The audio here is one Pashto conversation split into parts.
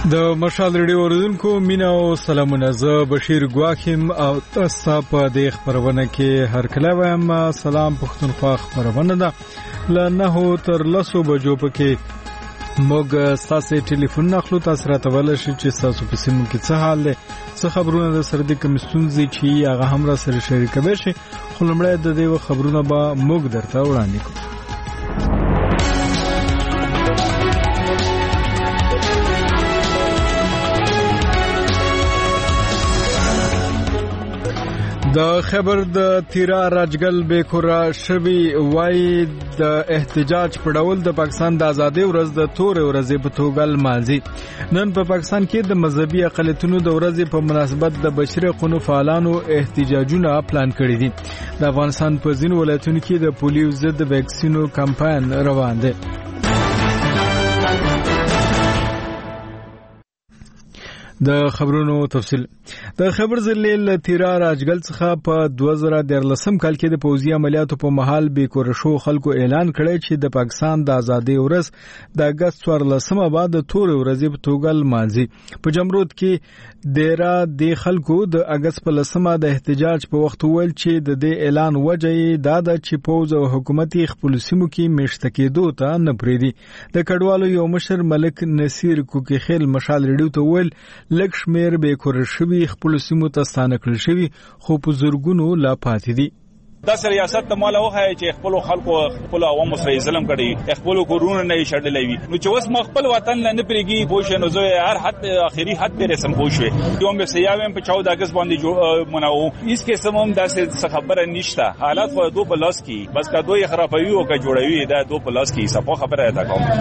د مشال ریډیو اوریدونکو مینا او سلامونه. زه بشیر ګواکیم او تاسو په دې خبرونه کې هر کله وایم سلام پښتونخوا خبرونه ده ل 9 تر 10 بجو پکې موږ تاسو ټلیفون نخلو تاسو راته ول شي چې تاسو په سیمه کې څه حال ده څه خبرونه د سر دې کمستونځي چې هغه هم را سره شریکوي شي خو لمړی د دې خبرونه به موږ درته وړاندې کوو. د خبر د تیرا راجګل بیکورا شوی وای د احتجاج په ډول د پاکستان د ازادي ورځ د تور ورځې په توګه لمانځي. نن په پاکستان کې د مذهبي اقلیتونو د ورځې په مناسبت د بشري حقوقو فعالانو احتجاجونه پلان کړی دي. د افغانستان په ځینو ولایتونو کې د پولیو ضد ویکسینو کمپاین روان دی. د خبرونو تفصیل د خبر ذلیل تیرا راجګل څخه په 2013 کال کې د پوځي عملیاتو په محل بیکور شو خلکو اعلان کړی چې د پاکستان د ازادي ورځ د اگست 14 بعد د تور ورځې په توګه لمانځي. په جمرود کې ډیرا د خلکو د اگست په 10 د احتجاج په وخت ویل چې د دې اعلان وجه دا د چې پوز او حکومتي خپل سیمو کې مشته کېدو ته نه پریدي. د کډوالو یو مشر ملک نصیر کوکی خیل مشال ریډیو ته ویل لکشمیر بیکور شوی خپل سیمو ته ستانه کړل شوی خو په زورګونو لا پاتې دي. دا ریاست ته مال وخه چې خپل خلکو خپل عوام سره ظلم کړي خپل کورونه نه شړلوي نو چې وس خپل وطن نه پرېږي پوښ نو زه هر حد اخیری حد پر رسم پوښوي دوم به سیاوم په 14 اگست باندې مناو اس کې سمون داسې خبره نشته حالات خو دو پلاس کی بس کا دوی خرابوي او کا جوړوي دا دو پلاس کی صفه خبره ده کوم.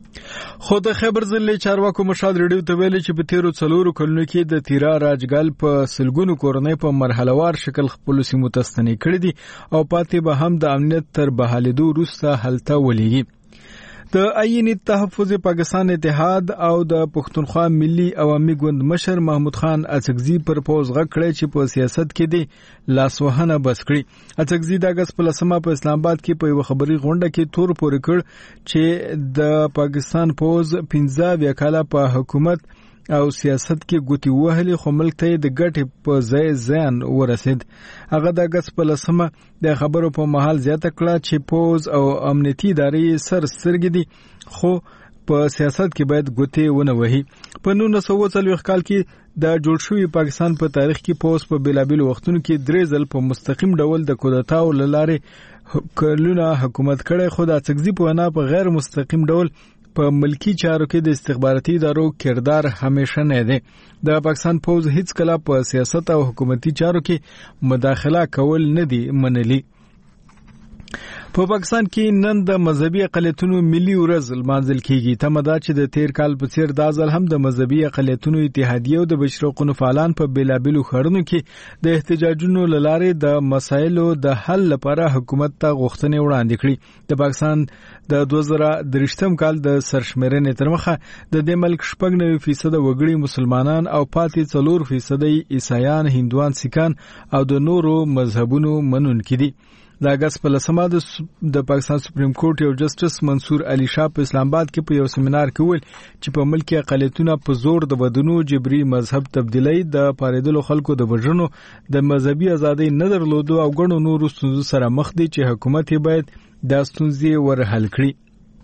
خو د خبر ځلې چارواکو مشال ریډیو ته ویلي چې په تیرو 4 کلونو کې د تیرا راجګل په سلګونو کورنۍ په مرحلهوار شکل خپل سیمو ته ستنې کړې دي او پاتې به هم د امنیت تر بحالېدو وروسته هلته ولېږي. د عین تحفظ پاکستان اتحاد او د پښتونخوا ملي عوامي ګوند مشر محمود خان اڅکزي پر پوز غږ کړی چې په سیاست کې دی لاسوهنه بس کړی. اڅکزي د اگست په 10 په اسلام آباد کې په یو خبري غونډه کې تور پورې کړ چې د پاکستان پوز 15 وکاله په حکومت او سیاست کې ګوتی وهلي خو ملک ته د ګټ په ځای ځان ورسید. هغه د اگست په 10 د خبرو په محل زیاته کړه چې پوز او امنیتي ادارې سر سترګې دي خو په سیاست کې باید ګوتی ونه وهي. په 1940 کال کې د جوړ شوی پاکستان په تاریخ کې پوز په بیلابل وختونو کې درې ځل په مستقیم ډول د کودتا او لارې کلونه حکومت کړي خو د اڅکزي په وینا په غیر مستقیم ډول په ملکی چارو کې د استخباراتي ادارو کردار همیشه نه دی. د پاکستان پوز هیڅ کله په سیاست او حکومتي چارو کې مداخله کول نه دی منلي. په پاکستان کې نن د مذهبي اقلیتونو ملي ورځ لمانځل کیږي. تمه ده چې د تیر کال په څیر دا ځل هم د مذهبي اقلیتونو اتحادیه او د بشري حقوقو فعالان په بیلابلو ښارونو کې د احتجاجونو لارې د مسایلو د حل لپاره حکومت ته غوښتنې وړاندې کړې. د پاکستان د 2023 کال د سرشمېرنې تر مخه د دې ملک 90% وګړي مسلمانان او پاتې 4% عیسایان هندوان سیکان او د نورو مذهبونو منونکي دي. د اگست په 10 د پاکستان سپریم کورټ یو جسټس منصور علي شاه په اسلام آباد کې په یو سیمینار کې ویل چې په ملک کې اقلیتونه په زور د بدنو جبري مذهب تبدیلی د پاریدلو خلکو د بجنو د مذهبي ازادي نه درلودو او ګڼو نورو ستونزو سره مخ دي چې حکومت یې باید د ستونزې ورحل کړي.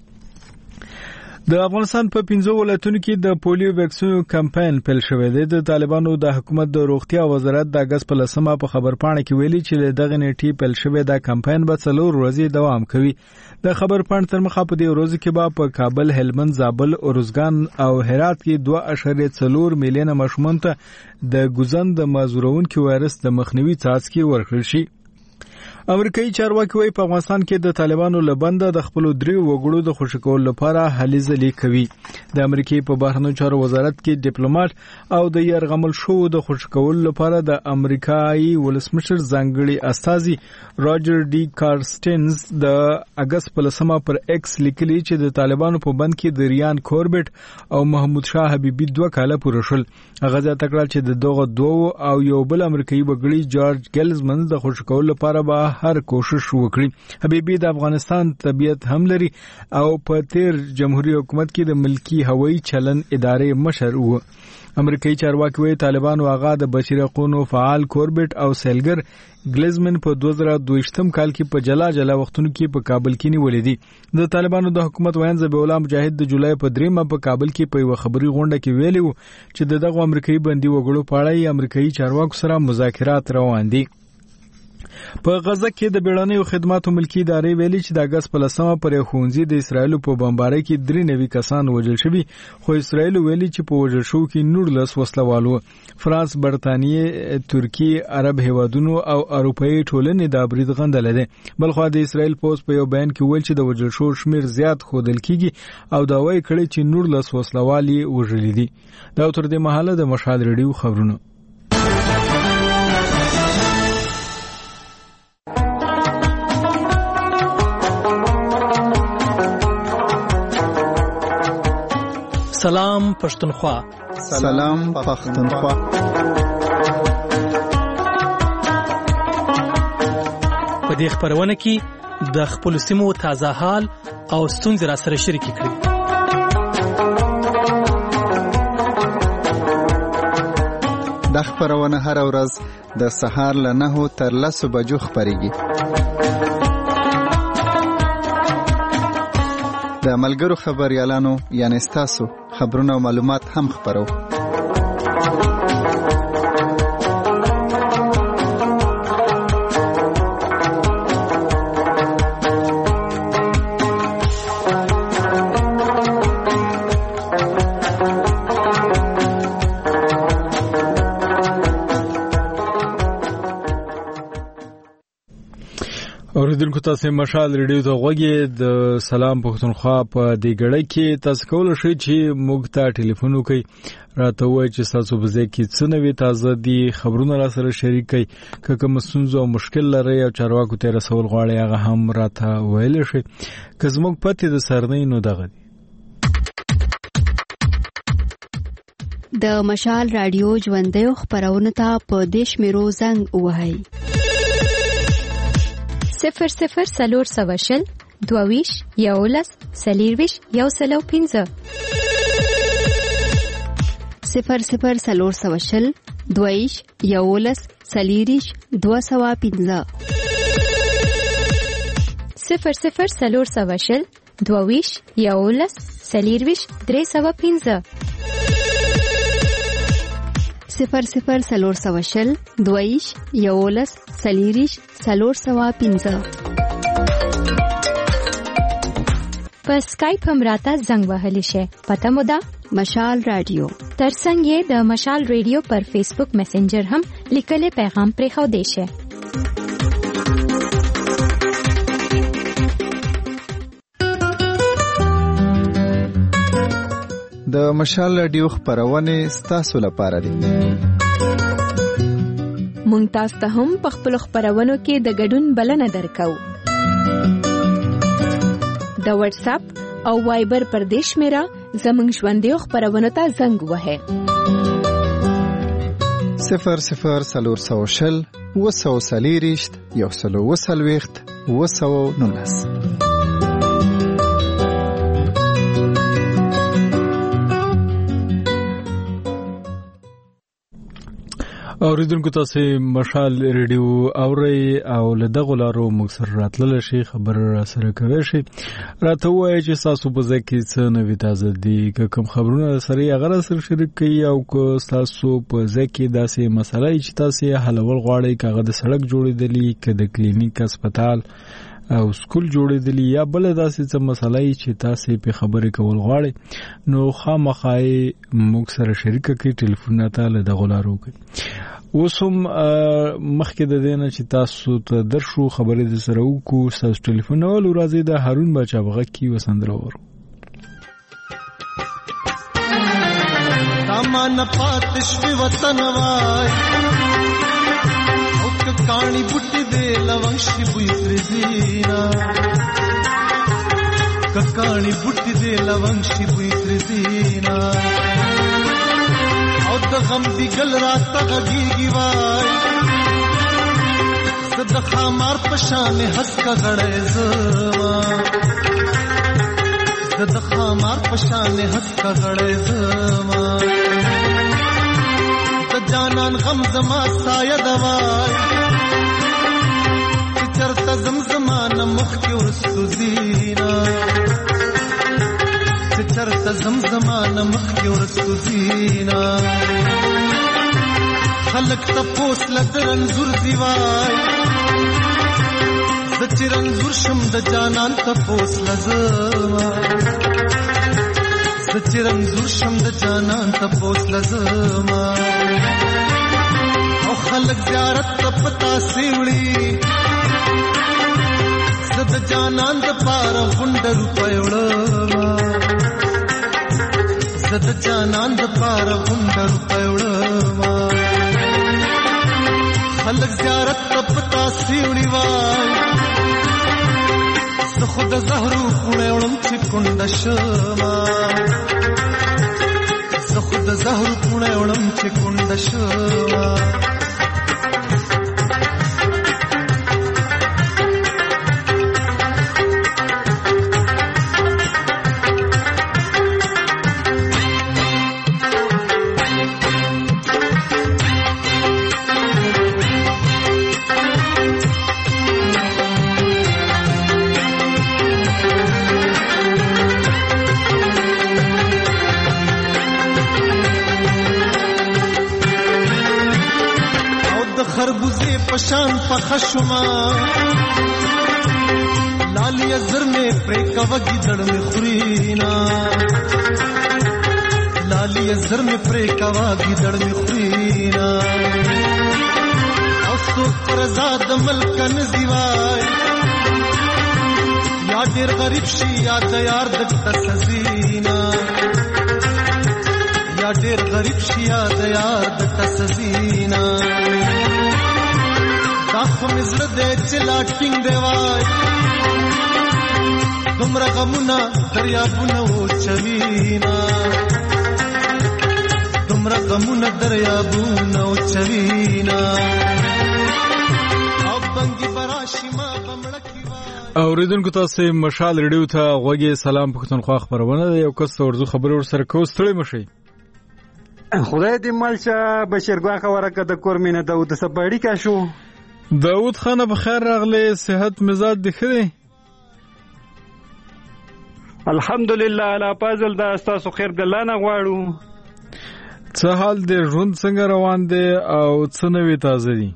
د افغانستان په 15 ولایتونو کې د پولیو ویکسینو کمپاین پیل شوی دی. د طالبانو د حکومت د روغتیا وزارت د اگست په 10 په خبرپاڼه کې ویلي چې دغه نیټه پیل شوی دا کمپاین به 4 ورځې دوام کوي. د خبرپاڼې تر مخه په دې ورځ کې به په کابل، هلمند، زابل، اروزګان او هرات کې 2.4 میلیونه ماشومان ته د ګوزن د مازورونکو وایرس د مخنیوي څاڅکي ورکړل شي. امریکایي چارواکي وايي په افغانستان کې د طالبانو لبنده د خپل درې وګړو د خوشی کول لپاره هلې ځلې کوي. د امریکای په بهرنیو چارو وزارت کې ډیپلوماټ او د يرغمل شو د خوشی کول لپاره د امریکایي ولسمشر ځانګړي استاذي راجر ډي کارسټنز د اگست په 10 پر ایکس لیکلي چې د طالبانو په بند کې د ریان کوربټ او محمود شاه حبیبي 2 کاله پوره شول. هغه ځکه چې د دغه دوه او یو بل امریکایي وګړي جورج ګلزمن د خوشی کول لپاره به هر کوشش وکړي. حبیبي د افغانستان طبيعت هم لري او په تیر جمهوریت حکومت کې د ملکی هوایی چلن ادارې مشر و. امریکایي چارواکي وایي طالبانو هغه د بشریقونو فعال کوربټ او سیلګر ګلیزمن په 2022 کال کې په جلا جلا وختونو کې په کابل کې نیولې دي. د طالبانو د حکومت ویان ذبیح الله مجاهد د جولای په 3 په کابل کې په یو خبري غونډه کې ویلي وو چې دغه امریکایي بندي وګړو په اړه امریکایي چارواکو سره مذاکرات روان دي. په غزه کې د بیړنیو خدماتو ملکی ادارې ویلي چې د اگست په 10 پر خونځي د اسرایل په بمبارۍ کې 93 کسان وژل شوي، خو اسرایل ویلي چې په وژل شو کې 19 وسلوالو. فرانس، برتانیې، ترکیه، عرب هیوادونو او اروپאי ټولنې د برید غندل دي. بلخو د اسرایل پوز په یو بیان کې ویل چې د وژل شو شمیر زیات خودل کیږي او دا وایي کړي چې 19 وسلوالي وژل دي. دا تر دې مهاله د مشال ریډیو خبرونه. سلام پښتونخوا. سلام پښتونخوا. په دې خبرونه کې د خپل سیمو تازه حال او ستونزې را سره شریک کړئ. د خبرونه هر ورځ د سهار له 9 تر 10 بجو خبريږي. د ملګرو خبريالانو یعنی تاسو خبرونه او معلومات هم خبرو. اوریدونکو تاسو مشال ریډیو ته غوږی د سلام پښتونخوا په دې غړې کې تاسو کول شئ چې موږ ته ټلیفون وکړئ راته وایي چې تاسو به ځکه کې څه نوې تازه دي خبرونه را سره شریک کړئ که کوم ستونزه او مشکل لري او چارواکو ته رسول غواړي هغه هم راته ویل شي. که زموږ پته د سرنۍ نو دغه دي. د مشال رادیو ژوندۍ خبرونه ته په دیش میرو زنګ وهاي 00 سلور سواشل دوویش یولس سلیرویش یوسلو 15 00 سلور سواشل دوویش یولس سلیریش 215 00 سلور سواشل دوویش یولس سلیرویش 315 00 سلور سواشل دویش یولس سلیریش 315 په اسکایپ هم راته زنګ وهلی شي. پته مو ده مشال رادیو. ترڅنګ یې د مشال ریډیو پر فیسبوک میسنجر هم لیکلي پیغام پرې خو دی شي. د مشال رادیو خبرونه ستاسو لپاره دي. مونږ تاسو ته هم په خپل خبرونو کې د ګډون بلنه درکو. د واتس اپ او وایبر پر دیش میرا زمنګ ژوندۍ خبرونه ته زنګ وهه 00 سلور سواشل وسو سلیریشت یوسلو وسلويخت وسو نونس. اوریدونکو تاسو مشال ریډیو اوري او له دغه لارو مکسر راتلل شي خبر را سره کوي شي راته وایي چې تاسو په ځکه څه نوې تازه دي که کوم خبرونه سره هغه سره شریک کړئ او که تاسو په ځکه داسې مسله چې تاسو حلول غواړئ کاغه د سړک جوړېدلی که د کلینیک هسپتال او سکول جوړېدلی یا بل داسې څه مسله چې تاسو په خبرې کول غواړئ نو خامخای موږ سره شریک کړئ ټلیفون ته له دغه لارو کوي. اوسم مخکې د دینه چې تاسو ته درشو خبرې د سره وکړو تاسو ټلیفون ول راځي د هارون بچا بغه کی وسندرور تامان پاتش په وطن وای او کانی بوټي دې لونشي بوې ترزینا کانی بوټي دې لونشي بوې ترزینا او د غم دی گل رات غږیږي وای زد خامار پشان حسکا غړې زما زد خامار پشان حسکا غړې زما د جانان غم زما سایه دوای چې چرته زمزمانه مخ کې ورستو زینا چې چرته زمزمانه مخ کې ورستو زینا خلق تپوس لدرنزور زیوای د چرنزور شم د جانان تپوس لزما د چرنزور شم د جانان تپوس لزما او خلق زیارت تپتا سیوړي د جانان د پاره غونډه روپۍ وړما د جانان د پاره غونډه روپۍ وړما خلق زیارت تپتا سیوړي وای زه خود زهرو کونه وړم چې کونډه شما زه خود زهرو کونه وړم چې کونډه شما خربوزه پشان پخشما لالی ازر میں پریکا وگی دڑ میں خورینا لالی ازر میں پریکا وگی دڑ میں خورینا او سو پرزاد ملکن زیوای یا دیر غریب شی یا دیار دکتا سزینا یا دیر غریب شی یا دیار دکتا سزینا داخو مزر دے چلا ٹنگ دے وای دمرا غمونا دریابونا و چوینا دمرا غمونا دریابونا و چوینا او بنگی براشی ما بمڑکی وای اوریدونکو تاسو مشال ریډیو ته غوږی سلام پښتونخوا خبرونه ده یو کس ورزو خبر ور سره کو ستړي مشي خدای دې مالشه بشیرګوا خبره کده کورمینه داود سپاړی کا شو داود خان بخیر راغلی صحت مزاج دی خدي الحمدلله علی پازل دا تاسو خیر دلانه غواړو څه حال دی ژوند څنګه روان دی او څه نوې تازه دي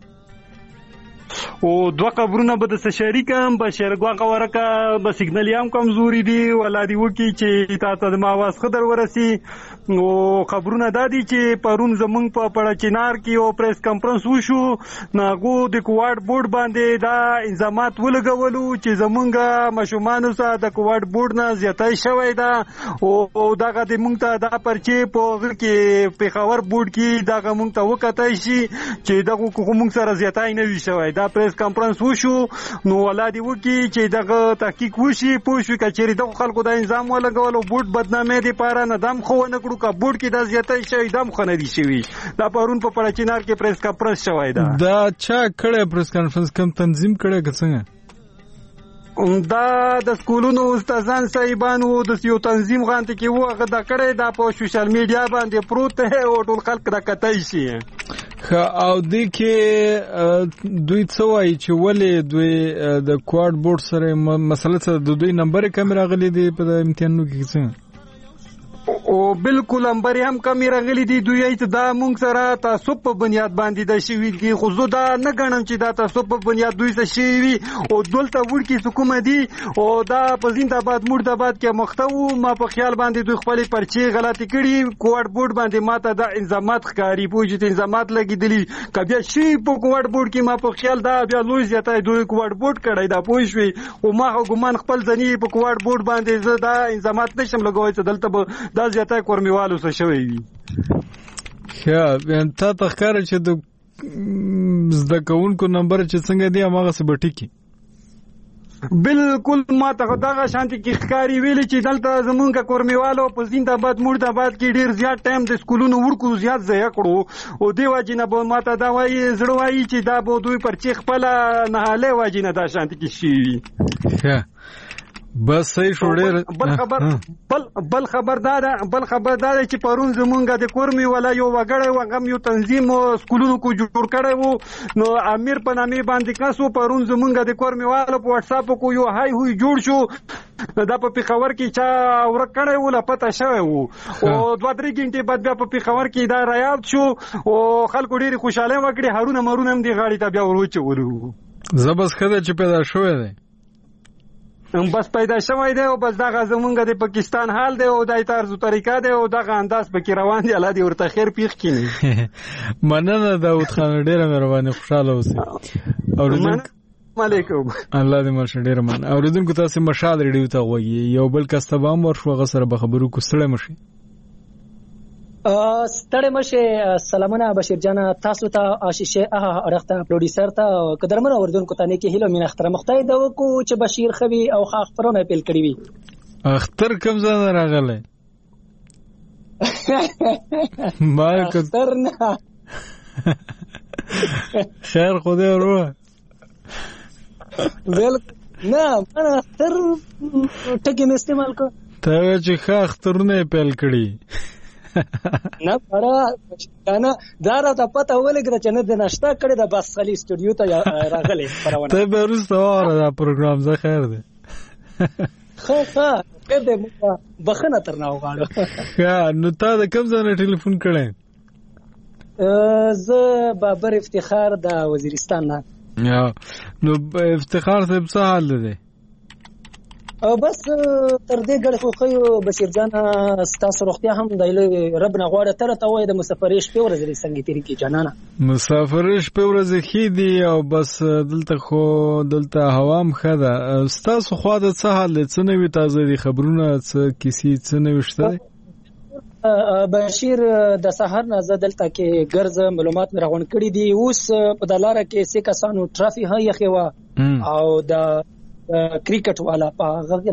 او دوه قبرونه به د شریکم بشیرګوا خبره به سیګنل یام کمزوري دي ولادي وکی چې تاسو د ماواز خبر ورسي او خبرونه دادي چې پرون زمونږ په پړچینار کې او پریس کانفرنس وشو ناغو د کوواډ بورډ باندې دا انضامات ولګولو چې زمونږ مشومان سره د کوواډ بورډ نه زیاتای شوی دا او دغه د مونږ ته دا پرچې په کې پیښور بورډ کې دغه مونږ ته وکټای شي چې دغه کوم سره زیاتای نه وي شوی دا پریس کانفرنس وشو نو ولادي وکی چې دغه تحقیق وشي پوښوي کچېری دغه خلکو دا انضام ولګولو بورډ بدنامي دي پاره نه دم خو نه کړو کا بورډ کې دا زیاتای شوی دم خو نه دي شوی دا پرون په پړچینار کې پریس کانفرنس شوی دا چا کړه پریس کانفرنس کوم تنظیم کړه څنګه دا د سکولونو استادان صاحبانو د یو تنظیم غانته کې وغه د کړه دا په سوشل میډیا باندې پروت او ټول خلک دا کتای شي او د کې دوی څه وایي چې ولې دوی د کوواډ بورډ سره مسله د دوی نمبر کم راغلي دي په امتحانونو کې څنګه او بالکل نمبر هم کمی راغلي دي دوی ته دا مونږ سره تاسو په بنیاد باندې د شوی کې خو زه دا نه غنم چې دا تاسو په بنیاد دوی څه شي او دلته ور کې حکومت دي او دا په زنده‌باد مرتباد کې مختو ما په خیال باندې دوی خپل پرچې غلطي کړي کوواډ بورډ باندې ماته دا انضامات ښکاری پوجي انضامات لګیدلی کبه شي په کوواډ بورډ کې ما په خیال دا بیا لوی زیاتای دوی کوواډ بورډ کړی دا پوښوي او ما ګومان خپل ځنی په کوواډ بورډ باندې زه دا انضامات نشم لګوي چې دلته دا زیاتای کورمیوالو څه شوی وي ښه تا تخکار چې د زده کوونکو نمبر چې څنګه دی هغه څه بټی کی بالکل ما ته دغه شانتي کې ښکاری ویلي چې دلته زمونږ کورمیوالو په زنده‌باد مرادآباد کې ډیر زیات ټایم د سکولونو ورکو زیات ضایع کړو او دی واجینه به ما ته دا وایي زړه وایي چې دا به دوی پر چې خپل نه حاله واجینه دا شانتي کې شي بس صحیح شو ډیر. بل خبردار چې پرون زمونږ د کورمی ولا یو وګړی وغم یو تنظیم سکولونو کو جوړ کړی وو نو امیر په نامه باندې کاسو پرون زمونږ د کورمی والو په واتس اپ کو یو هاي هوی جوړ شو دا په پیښور کې چا ورک کړی و لا پته شوی وو او 2-3 غنټې بعد بیا په پیښور کې دا ریاض شو او خلکو ډیر خوشاله وکړي هارون مرون هم دی غاړي ته بیا ورچولو زبس خدای چې پیدا شوی دی بس پیدا شوی دی او بس دغه زمونږ د پاکستان حال دی او دای طرز طریقه دی او دغه انداز پکې روان دی. الله دې ورته خیر پیښ کړي. مننه داود خان ډیره مهرباني خوشاله اوسئ. اوریدونکو علیکم الله دې مرشه ډیره من. اوریدونکو تاسو مشال ریډیو ته وایي یو بل کس ته هم ورشو غسر به خبرو کو ستړی مشي. ستړی مشه. سلامونه بشیر جان تاسو ته آشیشه اړخته پروډوسر ته قدرمن اوردونکو ته نیکی هیله مين اختر مختای دا وکو چې بشیر خوي او خبرونه پیل کړی وي. اختر کوم ځای راغله ما اختر نه خیر خدای ورو ول نه انا اختر ټکی استعمال کو ته چې ښه اخترونه پیل کړی نه پړه کنه دا راته پته ولګره چې نه د ناشتا کړي د بس خلی استودیو ته راغلي پرونه ته به روسته واره دا پروګرام زه خیر دی خو دې بخنه ترناو غاړو نو تا د کوم ځای ټلیفون کړې؟ زه بابر افتخار د وزیرستان نه. نو افتخار صاحب څه حال دی؟ بس تر دې ګړې خو خو بشیر جان ستاسو روغتیا هم د رب نه غواړه تر ته وای د مسافرې شپې ورځې څنګه تیری کی جانانا مسافرې شپې ورځې خې دی او بس دلته هوا هم ښه ده. ستاسو خوا د څه حال دی؟ څه نوي تازه دي خبرونه څه کیسې څه نوي شته؟ بشیر د سحر نه زه دلته کې ګرځ معلومات مې راغونډ کړي دي. اوس په د لاره کې څه کسانو ټرافیک هي خوا او د کرکټ والا په هغه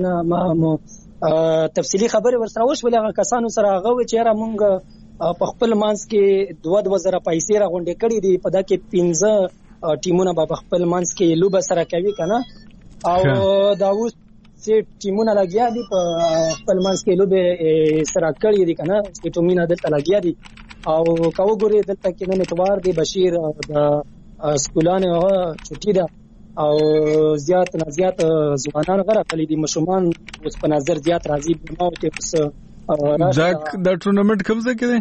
نه تفصیلی خبره ورسره وشولې. هغه کسانو سره هغه چې را مونږ په خپل مانس کې 2,000 پیسې راغونډې کړې دي په دا کې 15 ټیمونه په خپل مانس کې لوب سره کوي کنه او دا اوس چې ټیمونه لګیا دي په خپل مانس کې لوب سره کړې دي کنه چې ټیمونه دلته لګیا دي او کاو ګوري دلته کې نن اتوار دی بشیر د سکولانو چټي ده او زیات نه زیات ځوانان غره دي مشومان اوس په نظر زیات راځي نو ته اوس دا ټورنمنت کوم ځای کې دی؟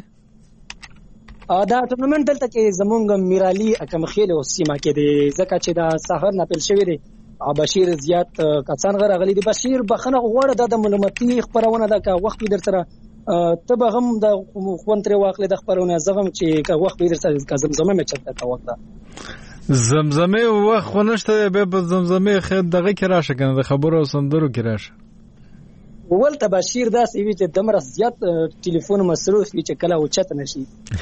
دا ټورنمنت دلته کې زمونږ میرالي اکم خېل او سیمه کې دی ځکه چې دا سحر نه پیل شوی دی. بشیر زیات کسان غره غلي دي. بشیر بخنه غوړه د معلوماتي خبرونه دا کا وخت در سره ته به هم د خوندري واخلې د خبرونه زغم چې کا وخت در سره زمزمه مې چلته تا وخت زمزمه وخت خونشته به په زمزمه خیر دغه کې راشه کنه د خبرو سندرو کې راشه. ولته بشیر داسې وی چې دمر زیات ټلیفون مصروف وی چې کله اوچت نشي.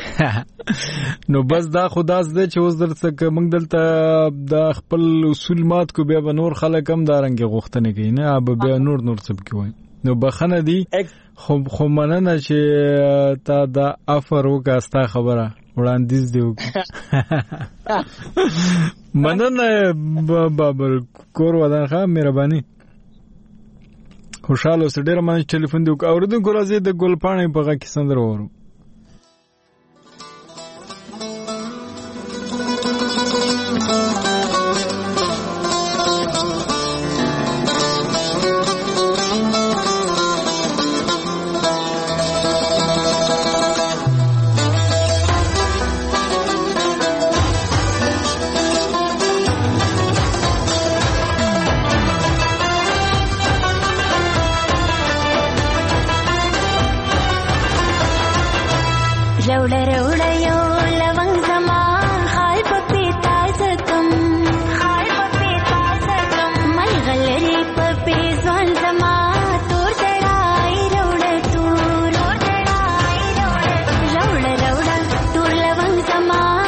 نو بس دا خداس دې چې اوس درته موږ دلته د خپل اصول مات کو بیا به نور خلک هم دارنګ غوښتنه کوي نه به بیا نور څه کوي. نو بخنه دی خو مننه چې تا دا افر وکاستا خبره وړاندیز دی مننه بابر کور ودان ښه مهرباني خوشاله اوسه. ډېره مننه چې ټلیفون دی اوریدونکو راځي د ګلپاڼې په غږ کې سندره واورو.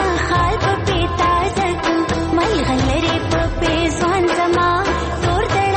तोर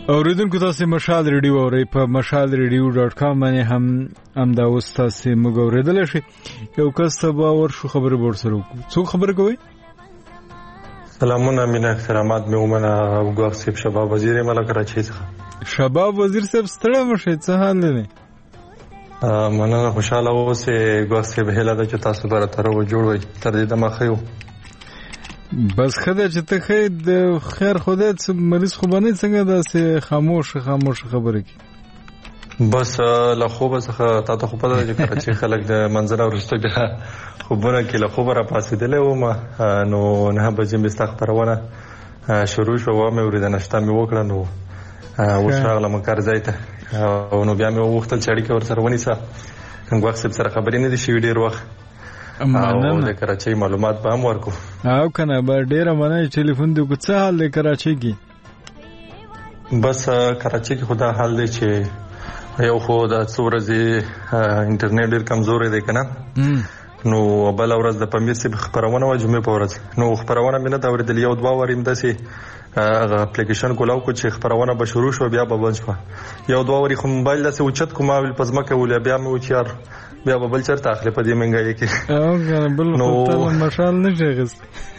اوریدونکو تاسو مشال ریډیو اورئ په mashalradio.com باندې هم دا اوس تاسو موږ اوریدل شي. یو کس ته باور شو خبره ورسره وکړو. څو خبره کوي؟ سلامونه مینا احترامات مې ومنه وګور صاحب شباب وزیر ملک کراچۍ څخه. شباب وزیر صاحب ستړی مشه څه حال دی؟ مننه خوشاله اوسه ګور صاحب هله د چې تاسو سره تر و جوړ وي تر دې د مخیو بس خدای چې ته خیر د خیر خدای مریض خو باندې څنګه داسې خاموش خبره کی بس له خوب څخه تاسو خو په دې چې کراچۍ خلک د منظر ورسته بیا خوبونه کې له خوب را پاسېدلې و ما نو نه بجې مستخبرونه شروع شو و مې ورته نشته مې وکړه نو وشاغله مکر ځایته او نو بیا مې وختل چې اړیکه ورسره ونیسه څنګه وخت سره خبرې نه دي شي ډیر وخت او د کراچۍ معلومات به هم ورکو او کنه به ډیره مننه ټلیفون دی څه حال دی کراچۍ کې بس کراچۍ کې خدا حال دی چې یو خو د څورځي انټرنیټ ډیر کمزوري دی کنه نو بل ورځ د پمیس خبرونه و جمعې په ورځ نو خبرونه مینه دا ورېدل یو دوه وریم داسې هغه اپلیکیشن کولاو کو چې خبرونه به شروع شو بیا به بند شو یو دوه وری خو موبایل داسې اوچت کومه پزماکه ولې بیا مې وچار بیا به بل چرته اخلي په دې منګای کې او کنه بل خو ته مشال نه شغس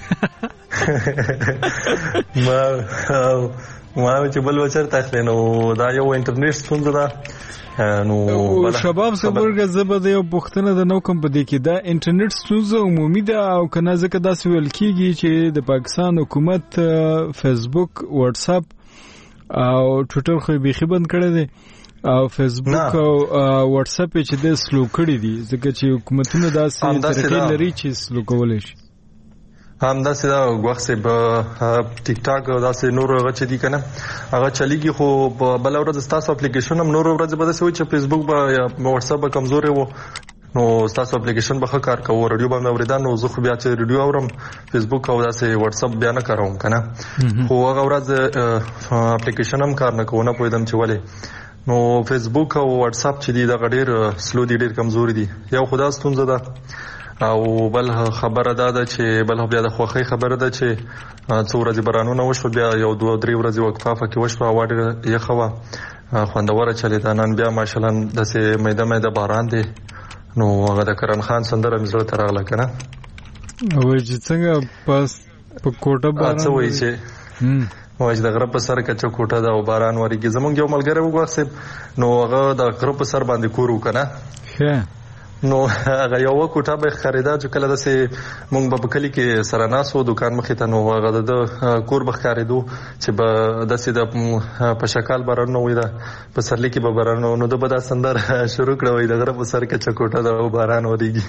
ما چې بل وچرته اخلي نو دا یو انټرنیټ ستونزه ده نو شباب صبرګه زبده یو پښتنه د نو کوم په دې کې دا انټرنیټ ستونزه عمومي ده او کنه ځکه داسې ویل کیږي چې د پاکستان حکومت فیسبوک واتس اپ او ټویټر خو بيخي بند کړی دی او فیسبوک او واتس اپ چې د سلو کړی دي ځکه چې حکومتونه داسې طریقې لري چې سلو کولای شي هم داسې دا وخت به ټیک ټاک داسې نور غچ دي کنه هغه چلیږي خو بل ورځ تاسو اپلیکیشن هم نور ورځ به داسې وي چې فیسبوک به یا واتس اپ به کمزوري وو نو تاسو اپلیکیشن به ښه کار کوو رادیو باندې اوریدل نو زه خو بیا چې رادیو اورم فیسبوک او داسې واتس اپ بیا نه کاروم کنه خو هغه ورځ اپلیکیشن هم کار نه کوو نه پوهیدم چې ولې نو فیسبوک او واتس اپ چې دی دا ډېر سلو دي ډېر کمزوري دي یو خدا ستونزه ده او بل خبره ده چې بل بیا د خوخي خبره ده چې څو ورځې بارانونه وشو بیا یو 2-3 ورځې وقفه پکې وشو هوا ډېره یخه خوندوره چلیدا نن بیا ماشالله داسې میده باران دی نو هغه د کرن خان سندره مزړه تراغله کنه او چې څنګه پس په کوټه باران څه وایي چې واج د غرب په سر کچا کوټه دا او باران وریږي زمونږ یو ملګری وګورسه نو هغه د غرب په سر باندې کورو کنه نو هغه یو کوټه به خریدا چې کله داسې مونږ په کلی کې سره ناسو دکان مخې ته نو هغه د کور به خریدو چې به داسې د په شکل باران نو وي دا په سرلی کې به باران نو د بدا سندر شروع کړوي د غرب په سر کچا کوټه دا او باران وریږي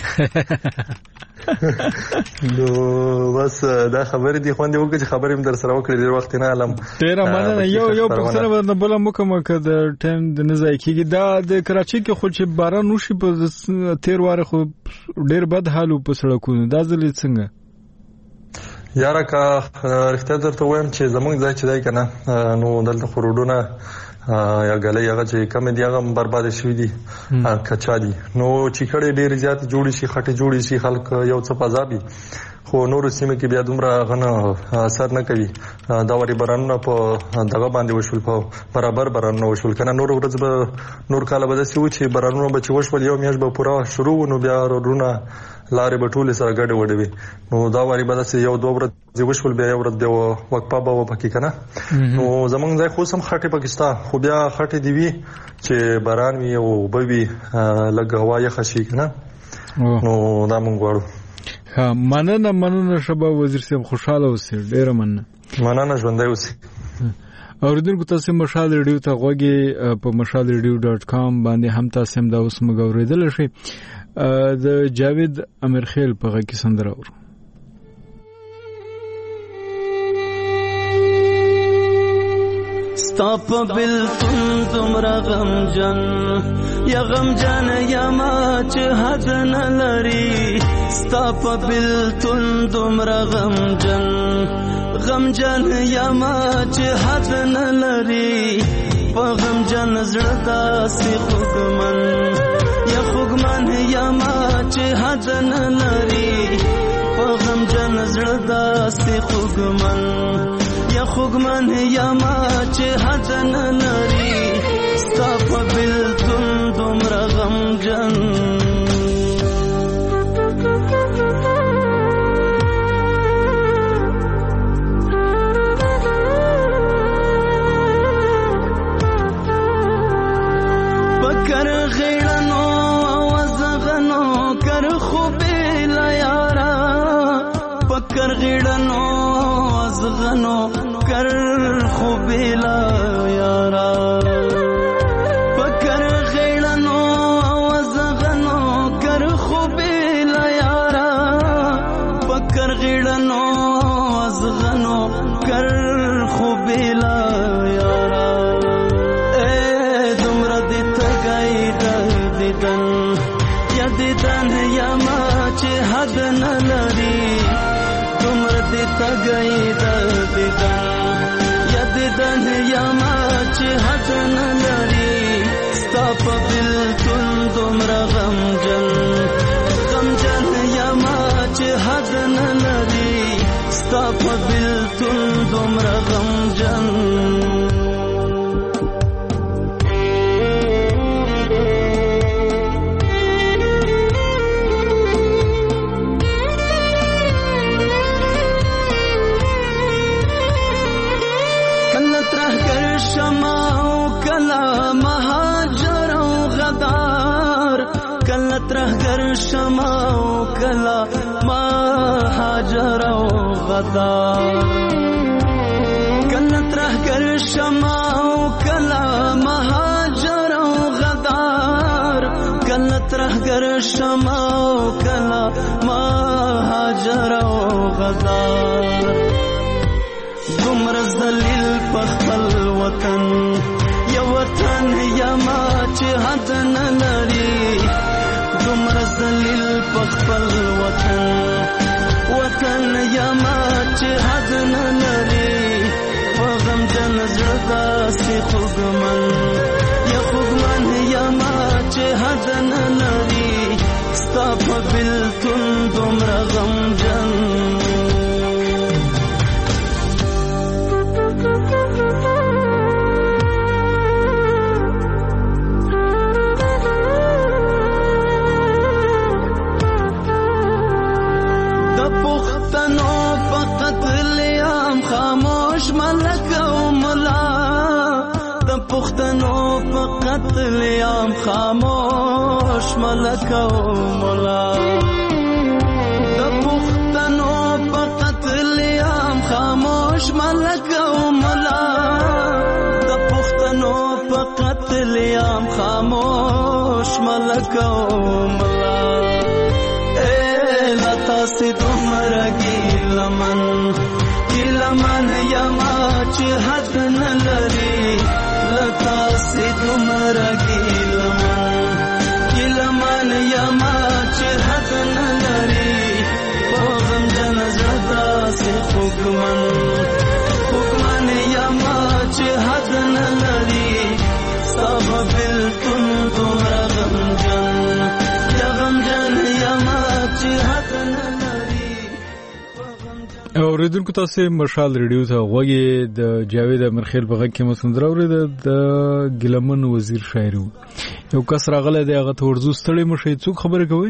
نو بس دا خبرې دی خوندې وکړي چې خبرې هم در سره وکړې ډېر وخت نه علم ډېره مننه یو پښتنه باندې بل موکه د ټایم د نه ځای کېږي دا د کراچۍ کې خو چې باران وشي په تیر واره خو ډېر بد حال په سړکونو دا ځلې څنګه یاره کا رښتیا درته وایم چې زمونږ ځای چې دی کنه نو دلته خروډونه یا غلې هغه چې کم دي هغه برباد شوی دي کچا دي نو چې کړي ډېر زیات جوړي شي خټه جوړي شي خلک یو څه پازابي خو نور سیمه کې بیا دومره غنه اثر نه کوي دا وری بارانونه په دغه باندې وشول په برابر بارانونه وشول کنه نور ورځ به نور کاله به داسې و چې بارانونه به چې وشول یو میاش به پورا شروع نو بیا رونه لارې به ټول سره ګډه وډوي نو دا وری به داسې یو 2 ورځې وشول بیا یو ورځ دی وقفه به پکې کنه نو زمونږ ځای خو سم خټه پاکستان خو بیا خټه دی وی چې باران وي او به وي لګ هوا یې خشي کنه نو دا مونږ غواړو ها مننه شباب وزیر صاحب خوشاله اوسئ ډیره مننه ژوندۍ اوسئ اوریدونکو تاسو مشال ریډیو ته غوږی په mashalradio.com باندې هم تاسو هم دا اوس موږ اوریدل شي د جاوید امرخیل په غږ کې سندره اورو ستاپ بلتون تمرا غمجن یا غمجن یا ما چې حد نه لري ستاپ بلتون تمرا غمجن یا ما چې حد نه لري په غمجن زړه داسې خوږمن یا ما چې حد نه لري په غمجن زړه داسې خوږمن یا خوږمن یما چې حد نه لري ستا په بېلتون دومره غمجن پکر غیړنو وزغنو کر خو بیلا یارا پکر غیړنو وزغنو کر خو بیلا یارا پکر غیړنو وزغنو کر خو بیلا یارا پکر غیړنو وزغنو کر خو بیلا یارا دیدن یما چې حد نه لري دومره دې تګی د دیدن یا دیدن یما چې حد نه لري ستا په بېلتون دومره غمجن یما چې حد نه لري ستا په بېلتون دومره غمجن ترهګر شمع او کلا مهاجر او غدار کله ترهګر شمع او کلا مهاجر او غدار کله ترهګر شمع او کلا مهاجر او غدار دومره ذلیل په خپل وطن یو وطن یما چې حد نه لري دومره ذلیل په خپل وطن یما چې حد نه لري په غمجن زړه داسې خوږمن یما چې حد نه لري ستا په بېلتون دومره غمجن خاموش ملک او ملا د پښتنو په قتل عام خاموش ملک او ملا د پښتنو په قتل عام خاموش ملک او ملا د پښتنو په قتل عام خاموش ملک او ملا لتا سي دومره ګیلمن لمن یما چې حد نه لري لتا سي دومره ګیلمن یما چې حد نه لري په غمجن زړه داسې خوږمن یما چې حد نه لري ستا په بېلتون دومره غمجن یما چې حد نه اوریدونکو تاسو مشال ریډیو ته غوږی د جاوید امرخیل په غږ کې مسندره اورید د ګلمن وزیر شاعر یو کس راغله دی هغه تورزو ستړي مشه څوک خبره کوي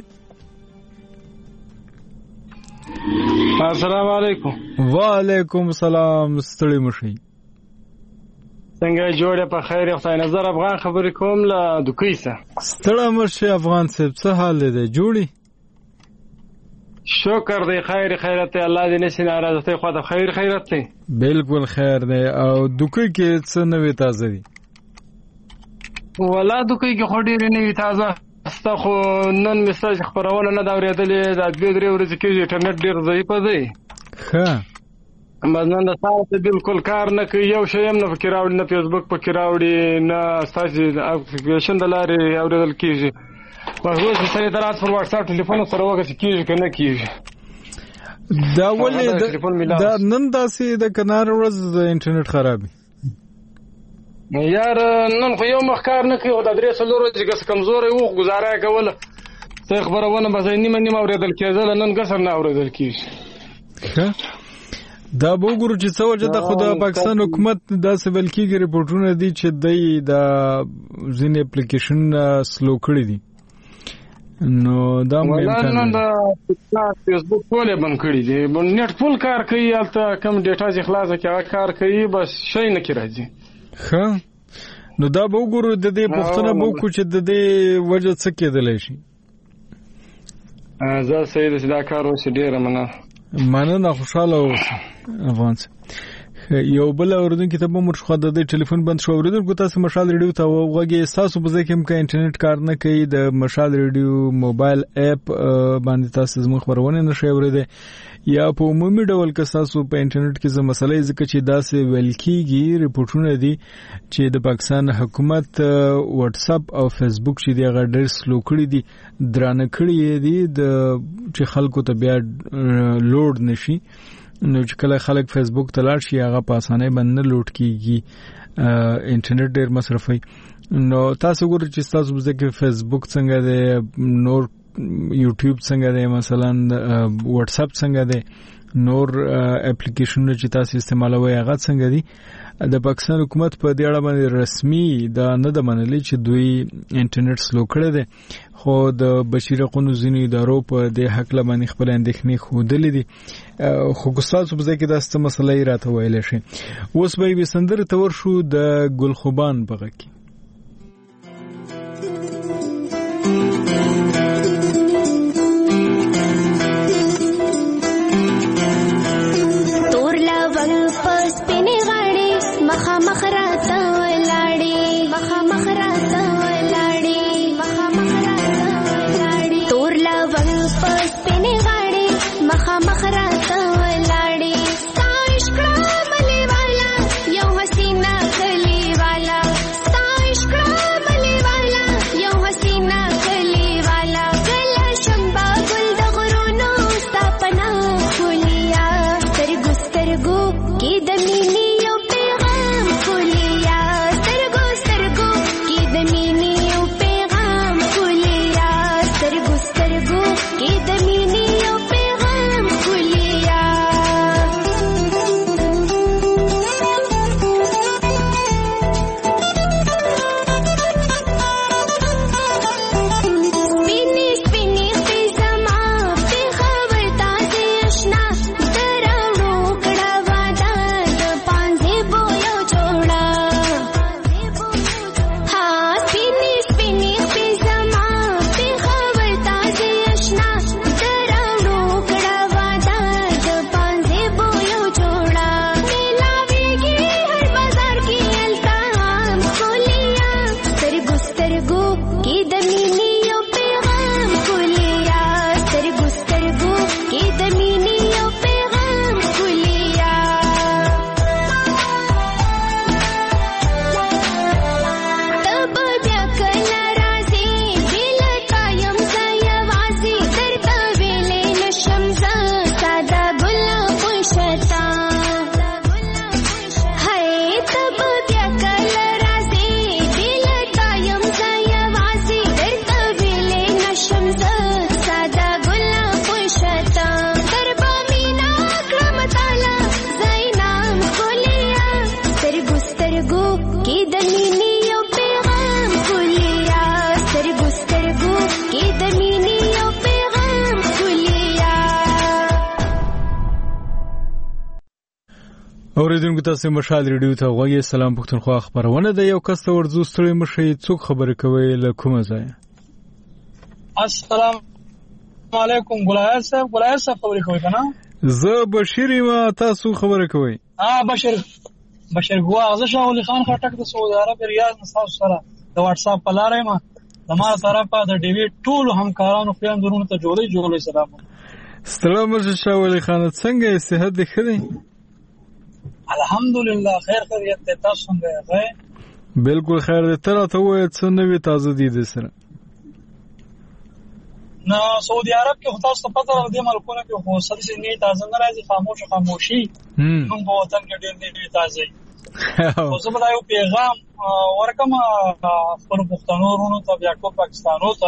السلام علیکم وعلیکم السلام ستړي مشه څنګه جوړه په خیر خدای نظر افغان خبرې کوم له دوکیسه ستړي مشه افغان صاحب څه حال دی جوړي شکر دی خیرت الله دې نشي ناراضه خو د خیرت دی بالکل خیر دی او دوکې کې څه نوې تازه دي ولا دوکې کې خو ډېر نوې تازه ستا خو نن میساج خبرونه نه دا اورېدلې دا 2-3 ورځې کې انټرنیټ ډېر ضعیف دی ښه مزنن د ساعت بالکل کار نه کوي یو شی هم نه فکر راوړي نه فیسبوک پکې راوړي نه ستاسو اپلیکیشن د لارې اورېدل کېږي روز سره درات پر واتس اپ ټلیفون سره وګورئ کیږي کنه کیږي دا ولې دا نن داسې د کنار ورځ د انټرنیټ خرابي یار نن خو یو مخکار نه کوي د درې څلور ورځې ګس کمزوري وو گزاره کوله څه خبرونه به نیمه اوریدل کېدل نن ګسر نه اوریدل کیږي دا وګورو چې څو چې د خدای پاکستان حکومت دا سبل کېږي ریپورتونه دي چې دا ځین اپلیکیشن سلو کړی دي نو دا نه دا فیسبوک ټول بند کړی دي نیټ فول کار کوي البته کم ډیټا چې خلاصه کې کار کوي بس شي نه کی راځي ښه نو دا وګورو د دې پښتنه وکړو چې د دې وجه څه کېدلی شي زه سید دا کار اوس ډیره مننه خوشاله اوسه افغان یو بل اوردونکو ته به مرشخه د ټلیفون بند شو اوردونکو تاسو مشال ریډیو ته وغږی تاسو په ځکه هم کې انټرنیټ کار نه کوي د مشال ریډیو موبایل اپ باندې تاسو زموږ خبرونه نشئ اوریدئ یا په عمومي ډول که تاسو په انټرنیټ کې زموږ مسلې ځکه چې داسې ویل کیږي ریپورتونه دي چې د پاکستان حکومت واتس اپ او فیسبوک چې دی هغه ډېر سلو کړی دي درانه کړی دي د چې خلکو ته بیا لوډ نشي نو چې کله خلک فیسبوک ته لاړ شي هغه په اسانۍ باندې لوډ کیږي انټرنیټ ډېر مصرفي نو تاسو ګورئ چې تاسو ځکه فیسبوک څنګه دی نور یوټیوب څنګه دی مثلا واتس اپ څنګه دی نور اپلیکیشنونه چې تاسو استعمالوي هغه څنګه دي د پاکستان حکومت په دې اړه باندې رسمي دا نه د منلي چې دوی انټرنیټ سلو کړی دی خو د بشري حقوقو ځینې ادارو په دې حق باندې خپل اندېښنې ښودلې دي خو ګستاسو په ځکه داسته مسله یې راته ویلې شي اوس به سندره تور شو د ګلخوبان بغه کې اوریدونکو تاسو مشال ریډیو ته وایي سلام پښتونخوا خبرونه د یو کس ته ورزو ستړي مشي څوک خبرې کوي له کومه ځای السلام علیکم ګلایار صاحب خبرې کوي کنه زه بشیر ما تاسو خبرې کوي بشیر ګوا زه شاولي خان خټک د سعودي عرب ریاض نصاب سره د واتس اپ په لارې ما زموږ طرفه د ډیوی ټول همکارانو خو اندرونو ته جوړې سلام سلام شاولي خان څنګه صحت دې ښه دی الحمدلله خیر خیریت ته تاسو څنګه یې بالکل خیر دې تر ته وې څه نوې تازه دي د سره نو سعودي عرب کې خو تاسو پته راو دي ملکونه کې خو سره نه تازه نه راځي خاموشي نو په وطن کې ډېر نه تازه او زه به یو پیغام ورکم خپل پښتنو ورونو ته بیا ټول پاکستانو ته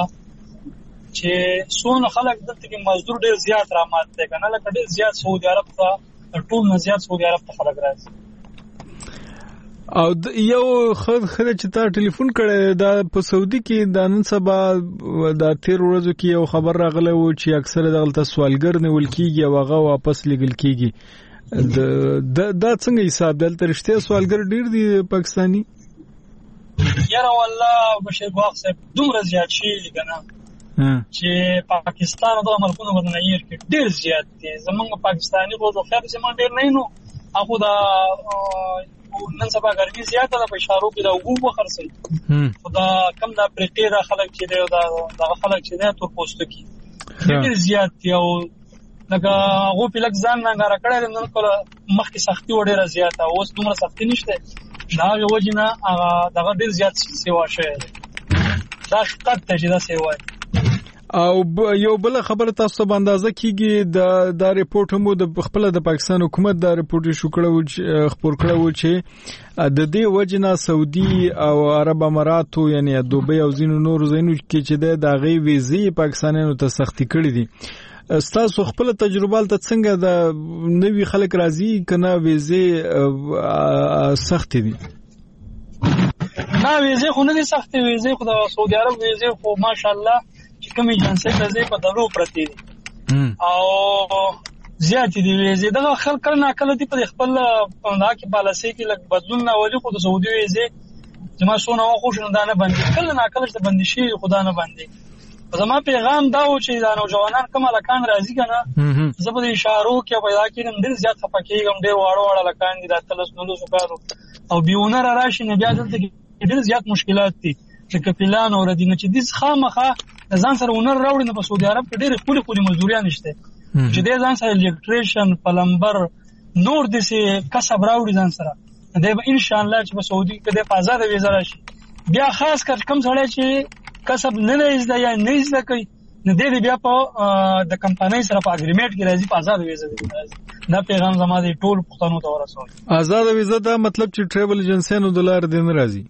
چې څونه خلک دلته کې مزدور ډېر زیات رامات دي کنه لکه ډېر زیات سعودي عرب ته ټول نه زیات سعودي عرب ته خلک راځي. او یو خدای چې تا ټلیفون کړی دا په سعودي کې د نن سبا د تیر ورځو کې یو خبر راغلی و چې اکثره دغلته سوالګر نیول کیږي او هغه واپس لګل کیږي. دا څنګه حساب دلته رښتیا سوالګر ډیر دي پاکستانی؟ یاره والله بشیر باغ صاحب دومره زیات شي کنه چې پاکستان د ملکونو بدنیر کې ډیر زیات دي. زمونږ پاکستانی خو خیر زمون ډیر نه نو اخو دا نن سبا ګرمي زیاته ده په اشارو کې دا وګو خرڅي خدا کم دا پرېټي دا خلک چې دا خلک چې دا تور پوسټ کی ډیر زیات دی او لکه هغه په لک ځان نه غره کړل نن کله مخکې سختي وړه زیاته اوس دومره سختي نشته دا وجنه هغه دغه ډیر زیات سیوا شوی دا شقت ته چې دا سیوا. او یو بل خبره تاسو باندې اندازه کیږي د ریپورت هم د خپل د پاکستان حکومت د ریپورت شو کړو خبر کړو چې د دې وجنه سعودي او عرب اماراتو یعنی دوبۍ او زینو نور زینو کې چې د غي ویزې پاکستانیانو ته سختي کړې دي. تاسو خپل تجربه ته څنګه د نوی خلک راضي کنه ویزې سخت دي؟ نه ویزې خو نه دي سخت، ویزې خو د سعودي عرب ویزې خو ماشاءالله کوم ایجنسی ته زی په درو پرتی دي او زیات دي ویزې دغه خلک نه کله دي په خپل پنده کې پالیسي کې لږ بدلون نه ولي خو د سعودي ویزې زما سونه واخو شنه دانه باندې کله نه کله چې بندي شي خدا نه باندې زما پیغام دا و چې دا نوجوانان کوم لکان راځي کنه زبر اشارو کې پیدا کړم ډیر زیات خپکیږم ډیر واړه لکان دي د تلس نو سکارو او بیونه راشي نه بیا دلته ډیر زیات مشکلات دي چې کپلان اور دي نه چې د خامخه ځان سره ونر راوړي نه په سعودي عرب کې ډېر خولي مزدوریان نشته چې د ځان سره الکتریشن پلمبر نور د سي کسب راوړي ځان سره د ان شاء الله چې په سعودي کې د آزاد ویزه راشي بیا خاص کر کم سره چې کسب نه زده یا نه زده کوي نه دی بیا په د کمپنۍ سره په اګریمنت کې راځي په آزاد ویزه دی. دا پیغام زموږ ټول پښتنو ته ورسول. آزاد ویزه دا مطلب چې ټریول ایجنسیانو دلار دین راځي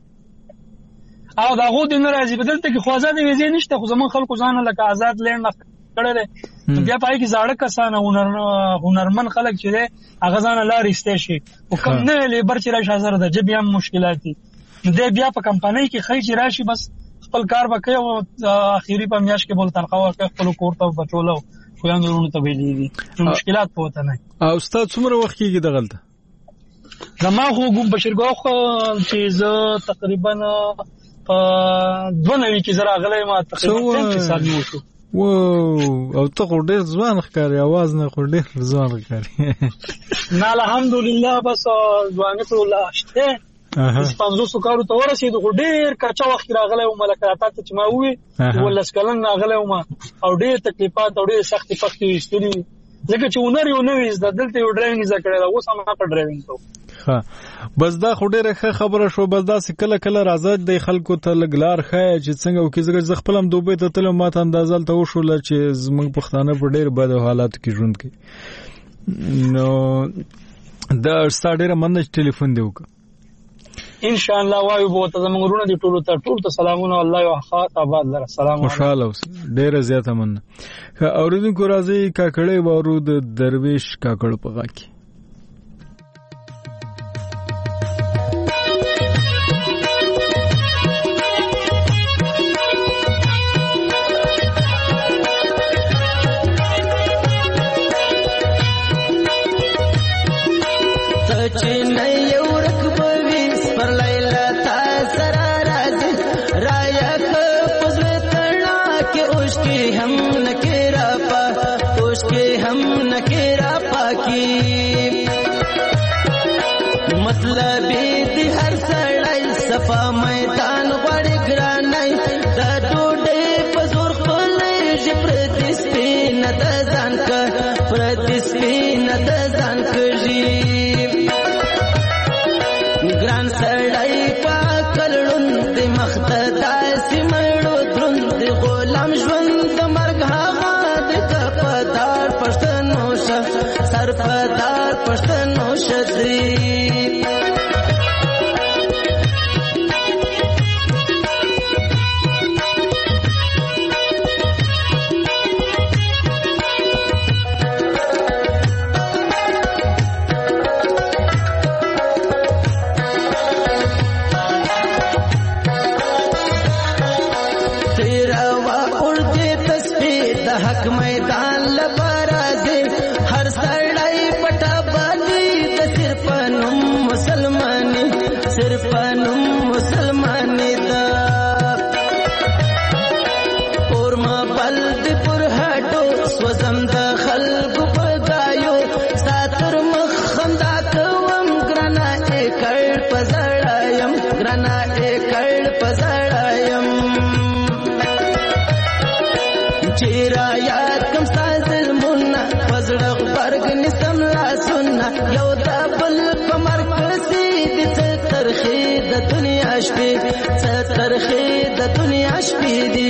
او دا غو دین راځي بدلته کې خو آزاد ویزه نشته خو زمون خلکو ځان لکه آزاد لند کړل بیا پای کې زاړه کسانه هنرمن خلک چې هغه ځان لاري استې شي او کوم نه لیبر چې راشه سره د جبیا مشکلات دي د بیا په کمپنۍ کې خې راشي بس خپل کار وکړي او اخیری په میاش کې بول تنخواه ورکړي خپل کور ته بچولو خو یان ورونه ته ویلي مشکلات پوهته نه. او استاد څومره وخت کېږي دغلته؟ زما خو ګم بشیرګاو چې زه تقریبا په 92 کې زرا غلې ما تقریبا 3 سال مو شو. او ته خو ډېر ځوان ښکاري आवाज نه خو ډېر ځوان ښکاري. نه الحمدلله بس ځواني ته لاشته اس 500 کارو ته ورسېد خو ډېر کچا وخت راغلی او ملکاتات چې ما وې ولس کلن راغلی او ما او ډېر تکلیفات او ډېر سختي پختي استوري ځکه چې ونر یو نوې زده دلته یو ډرایوینګ زده کړی اوس هم په ډرایوینګ کوم. بس دا خو ډېره ښه خبره شو. بس دا کله کله راځي د خلکو ته لګلار خای چې څنګه او کې زه خپل هم دوبه ته تلم ماته اندازل ته وشول چې زمونږ پښتانه په ډېر بد حالاتو کې ژوند کوي. نو دا ستاره منځ ټلیفون دی وک ان شاء الله وایو بو ته زمونږ رونه دي ټول ته سلامونه الله یو خاط آباد لره سلام خوشاله اوس ډېر زیاته من اوریدونکو راځي کاکړې وارو د درویش کاکړ په غا کې میدان غړي ګرانای د ټوډې په زور خپلې جپرتي سپین د ځان ک پرتي سپین د ځان کږي ګران سړی پاکلون د مختدا سیمړو دروند غلام ژوند د مرګ هغه د کپدار پښتنو ش سرپدار پښتنو شدري میدان لبرازي هر سړی پټه باندې د صرف نوم مسلماني صرف نوم مسلماني دا اور ما بلد پر هټو سوزم د خلق پدایو ساتر مخندا کوم ګرنا اکړ پزړایم ګرنا اکړ پزړایم چیرا یاد کم سازل منا فزړغ برګ نسم لا سننا یو د بل کمر کسي د ترخی د دنیا شپې ترخی د دنیا شپې دی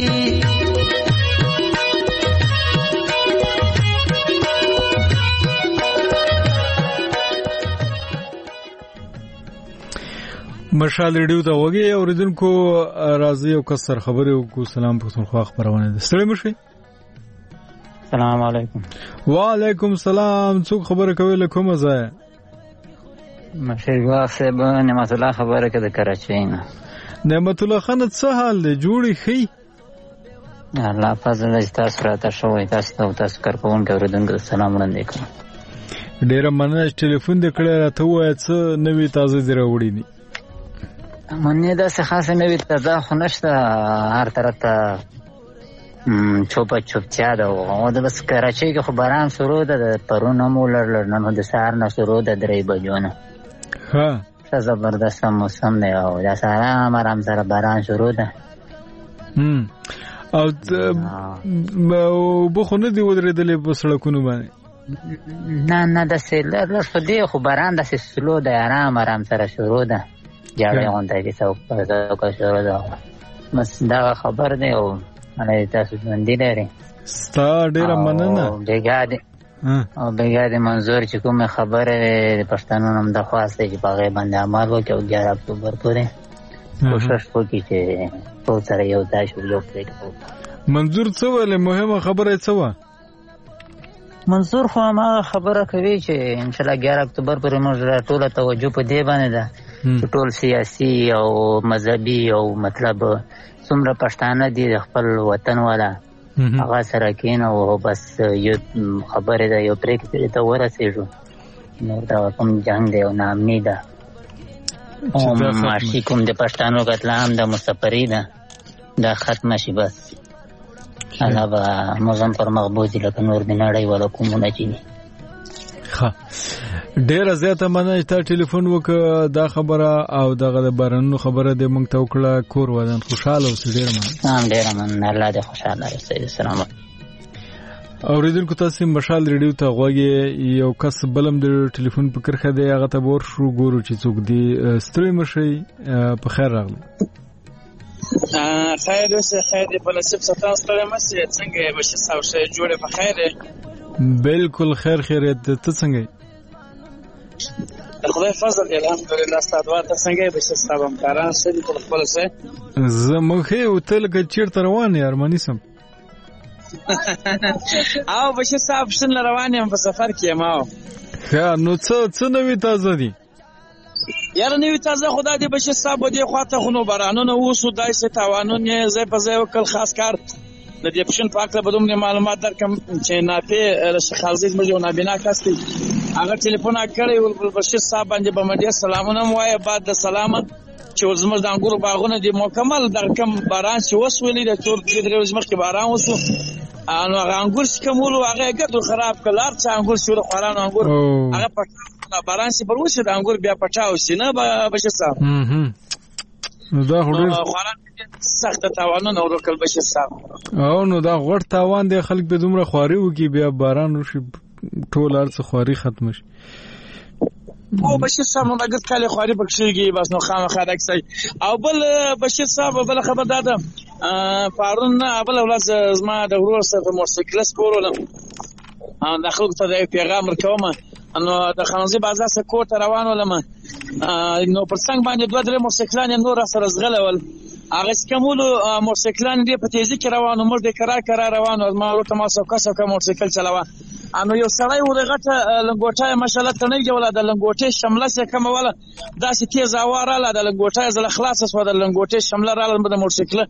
مشال ریډیو ته وګي اوریدونکو راځي او کسر خبرې وکړو. سلام پښتونخوا خبرونه ده. ستړي مشي. السلام علیکم. وعلیکم السلام. څوک خبره کوي له کومه ځای؟ مشرګوا صاحب نعمت الله خبره کوي د کراچۍ نه. نعمت الله خان څه حال دی؟ جوړی خي؟ الله فضل تاسو راته شوې تاسو کارکون کې اوریدونکو سلام وړاندې کوم. ډیره مننه چې ټلیفون دې کړی راته وایې څه نوې تازه دې راوړي دي. منې داسې خاصه نوې تازه خو نشته، هر طرف ته چوپتیا ده. او د بس کراچۍ کې خو باران شروع ده، پرون هم ولړ نن د سهار نه شروع ده 3 بجو نه. ها څه زبردست موسم دی او د سهار آرام سره باران شروع ده. او بخو نه دی ودرېدلې په سړکونو باندې؟ نه داسې لږ خو دی، خو باران داسې سلو دی، آرام سره شروع ده. جاړی غونډه کې څوک شروع ده. بس دا خبر دی او تاسو ژوندي لري. ستا ډېره مننه. او بېګا د منظور چې کومه خبره د پښتنو نوم د خواست دی چې په هغې باندې عمل وکړي او 11 اکتوبر پورې کوشش وکړي چې ټول سره یو ځای شو، یو پرېکړه وکړو. منظور څه ویلې؟ مهمه خبره یې څه وه؟ منظور خو هماغه خبره کوي چې انشاءالله 11 اکتوبر پورې موږ ټوله توجه په دې باندې ده چې ټول سیاسي او مذهبي او مطلب څومره پښتانه دي د خپل وطن والا هغه سره کېنه او بس یو خبرې ده، یو پرېکړې ته ورسېږو. نور دا کوم جنګ دی او ناامني ده او معاشي کوم د پښتانو قتل عام ده، مسافري ده، دا ختمه شي. بس الله به موږ هم پر مخ بوځي لکه نور د نړۍ والا کومونه چې دي. ډیره زیاته مننه چې تا ټلیفون وکړه. دا خبره او دغه د بارانونو خبره دې موږ ته وکړه. کور ودان خوشحاله اوسې. ډیره مننه. ډیره مننه. الله دې خوشحاله اوسې. السلام علیکم. اوریدونکو تاسو مشال ریډیو ته غوږی. یو کس بلم د ټلیفون په کرخه دی، هغه ته ور شو ګورو چې څوک دی. ستړي مشي، په خیر راغلی. خیر اوسې. خیر دې په نصیب ستاسو ستړي مشي. څنګه یې مشي تاسو شه جوړه په خیر؟ بالکل خیر خیریت. ته څنګه یې؟ خدای فضل دی الحمدلله. ستاسو ته څنګه یې بشه؟ ستاسو همکاران څه دي په خپل څه؟ زموږ یو تل کې چیرته روان یې ارمانی سم او بشه صاحب شن روان یم په سفر کې ما. ښه نو څه نوې تازه دي؟ یاره نوې تازه خدای دې بشه صاحب دې خواته خو نو بارانونه وسو دایسه تاوانونه زې په ځای وکړ. خاص کار د دې پښین پاک له بدوم معلومات درکم چې ناپې شخالزیز مجو نابینا کاستي هغه ټلیفون کړی ول بشیر صاحب باندې بمدي سلامونه وایي. بعد د سلام چې زموږ د انګورو باغونه دي مکمل د کم باران چې وسولې د تور د درې ورځې مخکې باران وسو نو هغه انګور چې کومول هغه ګډو خراب کلار چې انګور شروع خوران انګور هغه په باران چې پروسه د انګور بیا پټاو سینه بشیر صاحب نو دا هډر خوران سخت تاوانونه ورکل بشیر صاحب. او نو دا غټ تاوان دی، خلک به دومره خواري وکي بیا باران وشي ټول ارڅ خواري ختم شي. او بشیر صاحب نو دغه کله خواري بکشيږي بس نو خامخا راکسي. او بل بشیر صاحب بل خبر داده پارون بل ولز زما د ورور سره موټرسایکل سپورولم د خلکو ته پیغام ورکوم. نو د خانزي بازار څخه کوټه روان ولم نو پر څنګه باندې 2-3 موټرسایکلان نور سره زغلول هغه کومولو موټرسایکلان دې په تیزی کې روانو مر دې کرا روانو ما ورته ما څوکه موټرسایکل چلاوه. انو یو سړی ورغته لنګوټه ماشالله تنه جوړه د لنګوټه شمله څخه کومواله داسې تیز اواراله د لنګوټه زله خلاص سو د لنګوټه شمله رااله د موټرسایکل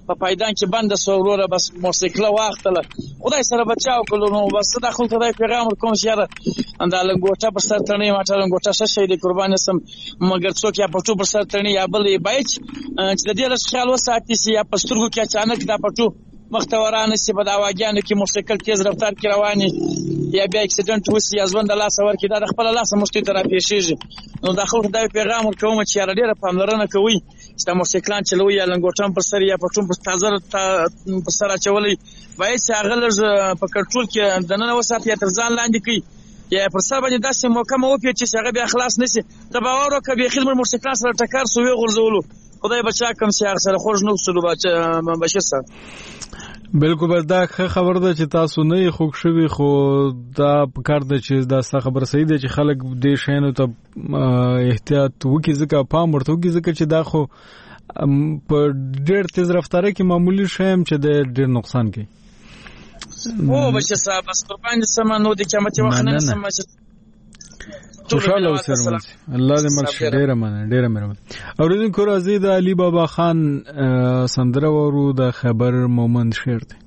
په پایدان کې بند سو وروره بس موسیقله واختله خدای سره بچاو کولو نو بس دا خو ته پیغام کوم چې یاره انده لنګوټه پر سر تړنی ماته لنګوټه شې د قربان سم مګر څوک یا پټو پر سر تړنی یا بل بایچ چې د دې رس خیال وساتي چې یا پسترګو کې اچانک دا پټو مختورانه سی په دا واګانو کې موسیقل تیز رفتار کې رواني یا بیا اکسیډنټ وسی یا ځوند الله سور کې دا خپل الله سم مشتي تر پیښیږي نو دا خو خدای پیغام کوم چې یاره ډیره پاملرنه کوي چې موسیقلان چلوي یا لنګوټم پر سر یا پټوم پر تازه پر سر اچولي وای چې هغه لږ په کنټرول کې دنه وسات یا تر ځان لاندې کوي یا پر سر باندې داسې موقع مو پیچ چې هغه بیا خلاص نشي ته باور وکړه به خدمت موسیقلان سره ټکر سوې غرزولو خدای بچا کوم چې هغه سره خوښ نو سلو بچا سره بالکل بس دا خبر ده چې تاسو نه خوښ شوي خو دا کار ده چې دا خبر صحیح ده چې خلک دې شینو ته احتیاط وکړي ځکه پام ورته وکړي ځکه چې دا خو په ډېر تیز رفتاره کې معمولی شیم چې د ډېر نقصان کوي او بچا صاحب بس قربان سم نو د قیامت وخت نه سم خوشاله اوسئ الله دې مل ډېر مهربان اوریدونکو راځي د علي بابا خان سندره ورو د خبر مومند شعر دی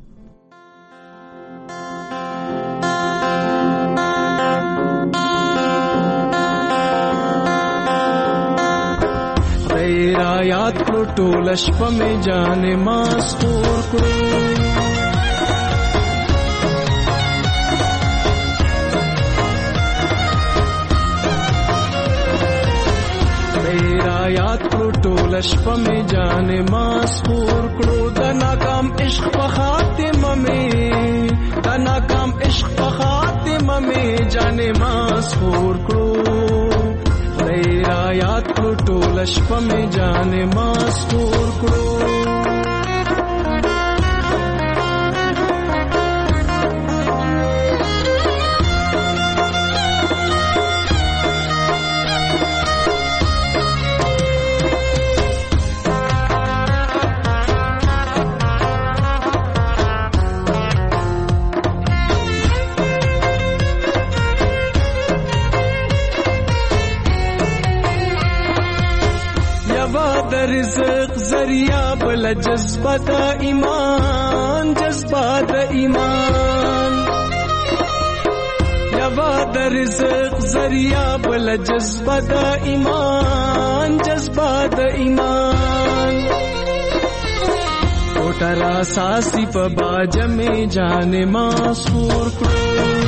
خیر آیات کړو ټول شپه مې جان ما سپور کړو یاد کړو ټول شپه مې جان ما سپور کړو د ناکام عشق په خاتمه مې د ناکام عشق په خاتمه مې جان ما سپور کړو یاد کړو ټول شپه مې جان ما سپور کړو رزق ذریعہ بل جذبہ دا ایمان جذبہ دا ایمان یوا دا رزق ذریعہ بل جذبہ دا ایمان جذبہ دا ایمان کوٹرا ساسی پا باج میں جان ماسور کرو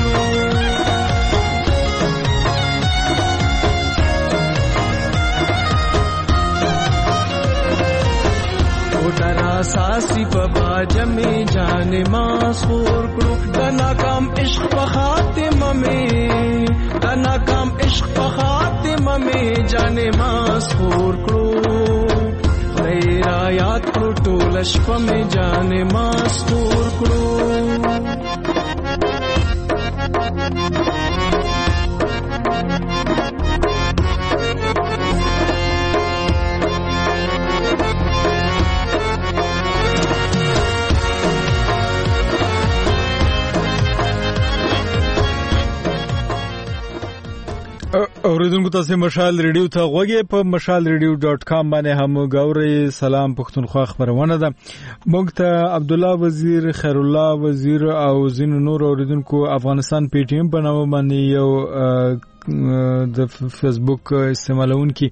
ساسی په باج میں جان ما سور کړو د ناکام عشق په خاتمه میں د ناکام عشق په خاتمه میں جان ما سور کړو غیر یاد کړو ټول شپه میں جان ما سور کړو اوریدونکو تاسو مشال ریډیو ته غوږی په mashalradio.com باندې هم غوړی سلام پښتونخوا خبرونه ده موږ ته عبد الله وزیر خیر الله وزیر او زین نور اوریدونکو افغانستان پی ټی ایم په نامه باندې یو د فیسبوک استعمالونکي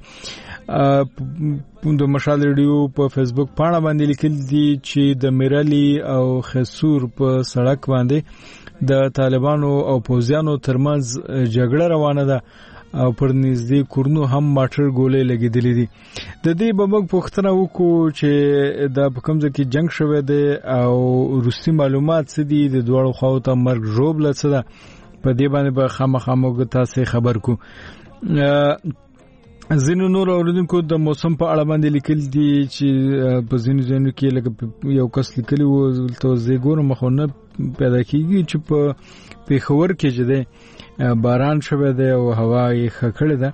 د مشال ریډیو په فیسبوک پاڼه باندې لیکل دي چې د میرالي او خسور په سړک باندې د طالبانو او پوځیانو ترمنځ جګړه روانه ده او پر نږدې کورنو هم ماټر ګولې لګېدلې دي د دې به موږ پوښتنه وکړو چې دا په کوم ځای کې جنگ شوی دی او روسي معلومات څه دي د دواړو خواو ته مرګ ژوبله څه ده په دې باندې به خامخا موږ تاسو خبر کو ځینو نور اوریدونکو د موسم په اړه باندې لیکل دي چې په ځینو ځینو کې لکه یو کس لیکلی و ته زیګور مخونه پیدا کیږي چې په پیښور کې چې ده باران شوه ده او هوا یې خکړه ده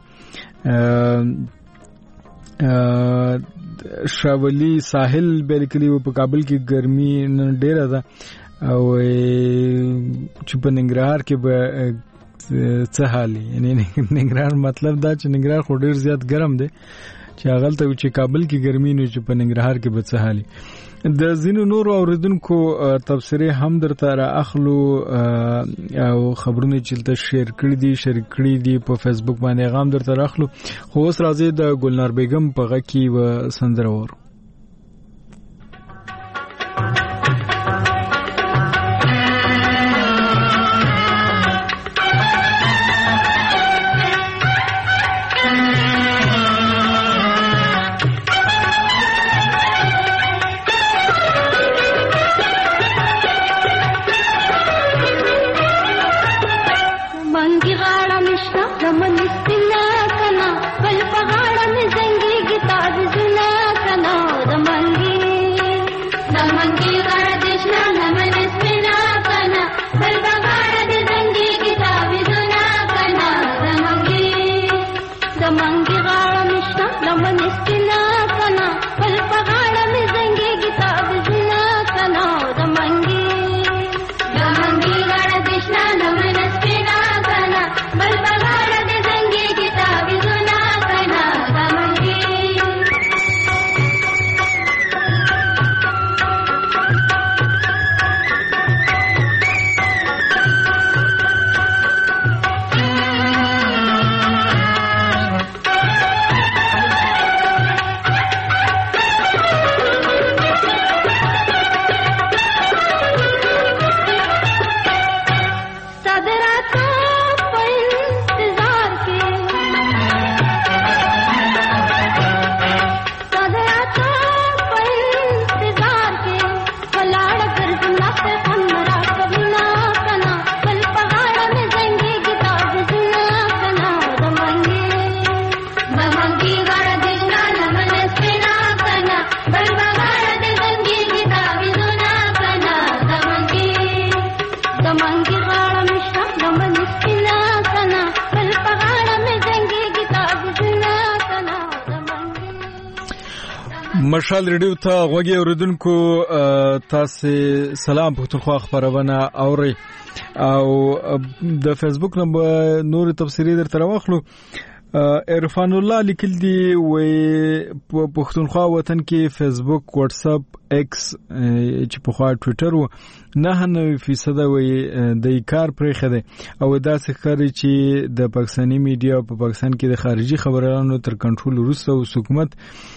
شاولی ساحل بالکلی په کابل کې ګرمي ډیره ده او چې په ننګرهار کې به څه حالي یعنی ننګرهار مطلب دا چې ننګرهار خو ډیر زیات ګرم دی چې هغه ته چې کابل کې ګرمي نه چې په ننګرهار کې به څه حالي د زینو نور اوریدونکو تبصره هم درته را اخلو او خبرونه چې تل شیر کړی دي په فیسبوک باندې غام درته را اخلو. خو اوس راځي د ګلنار بیگم په غکی و سندرور. مشال ریډیو ته غوږی اوریدونکو تاسو سلام پښتونخوا خبرونه اوري او د فیسبوک نمبر نور تفسیری در تر واخلو. عرفان الله لیکل دی و پښتونخوا وطن کې فیسبوک واتس اپ ایکس چې په خوا ټوئیټر و 99% وي د کار پرې خده او دا څه کوي چې د پاکستاني میډیا په پاکستان کې د خارجي خبرونو تر کنټرول وروسته او حکومت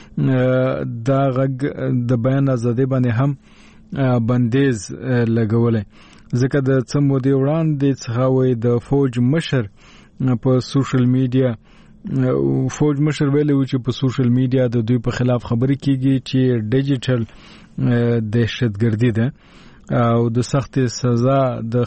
دا غږ د بیان ازادي باندې هم بندیز لګولې ځکه د څه مودې وړاندې څخه وي د فوج مشر په سوشل میډیا فوج مشر ویلي و چې په سوشل میډیا د دوی په خلاف خبرې کیږي چې ډیجیټل دهشتګردي ده او د سخت سزا د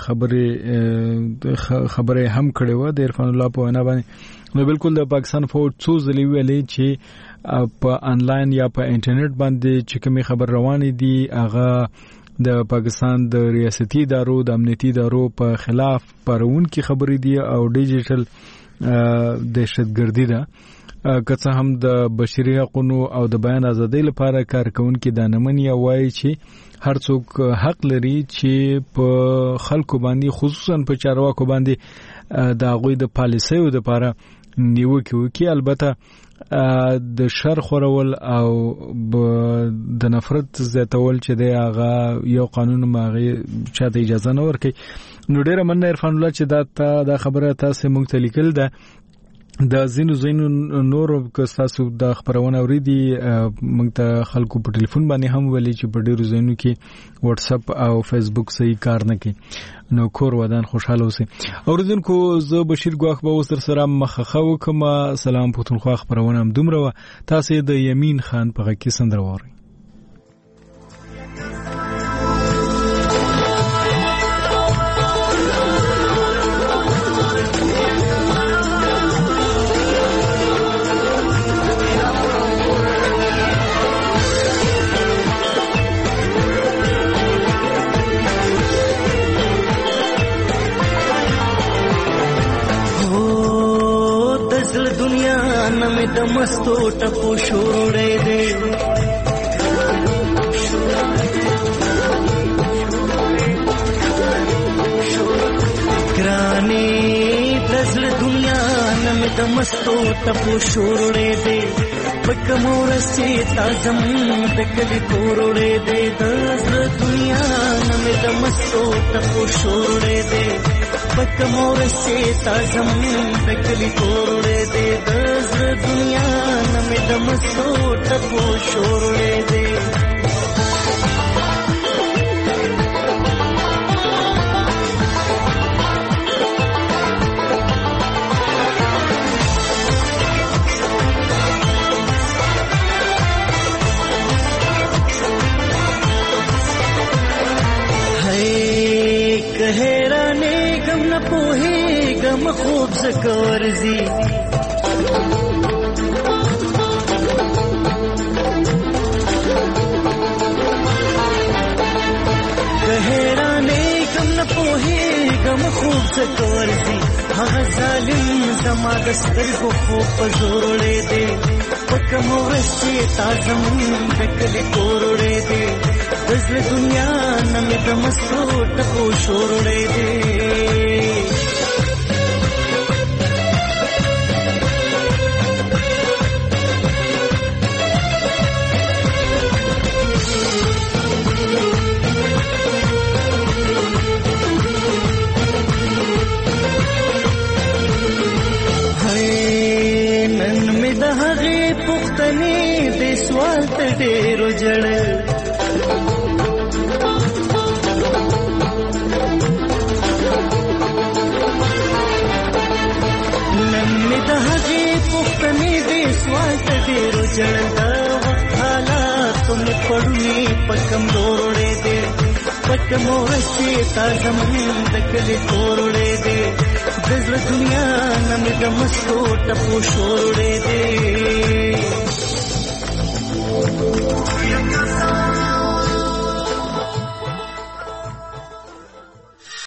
خبره هم کړې و د عرفان الله په وینا باندې. نو بالکل د پاکستان فوج څو ځلې ویلي چې په انلاین یا په انټرنیټ باندې چې کومې خبر روانې دي هغه د پاکستان د ریاستي ادارو د امنیتي ادارو په خلاف پرون کې خبرې دي او ډیجیټل دهشتګردي ده. که هم د بشري حقوقو او د بیان ازادۍ لپاره کارکونکو د نمنې وایي چې هر څوک حق لري چې په خلکو باندې خصوصا په چارواکو باندې د غوي د پالیسیو لپاره نیوکه وکړي. البته د شر خورول او د نفرت زیاتول چې د هغه یو قانون ماغي چاته اجازه نه ورکړي. نو ډیره مننه عرفان الله چې دا خبره تاسو مونږ ته لیکل ده. د زینو نور که تاسو د خبرونه اوریدي موږ ته خلکو په ټلیفون باندې هم ویلي چې په ډیرو زینو کې واتس اپ او فیسبوک صحیح کار نه کوي. نو کور ودان خوشاله اوسئ. اوریدونکو زه بشیر ګواخ به اوس سره مخخه وکم. سلام پښتونخوا خبرونه هم دومره تاسو د یمین خان په غږ کې سندره وورئ. د مستو ټپو شوړې دې ګرانې دزل دنیا نم د مستو ټپو شوړې دې پکم ورسې تازم د کلی کورړې دې د دنیا نمې د مستو ټپو شورړې دې پکم ورسې تازم د کلی کورړې دې د دنیا نمې د مستو ټپو شورړې دې हैराने गम न पोहे गम खूब सकवर्जी हैराने गम न पोहे गम खूब सकवर्जी हाँ जालिम जमा दस्तर को खूब पजोड़े दे पकम वस्ती ताजम दकल कोरड़े दे दज़ दुनिया नमे दमस्तो टको शोरड़े दे नन में दहगे पुख्तनी दे सवाल ते डेरो जड़ سوال ته ډېر جړنده وخت حالات تم پړونی پکم دوړې دې پکم ورسې تازه مين د کلی کورړې دې د دنیا نن د مستو ټپو شورړې دې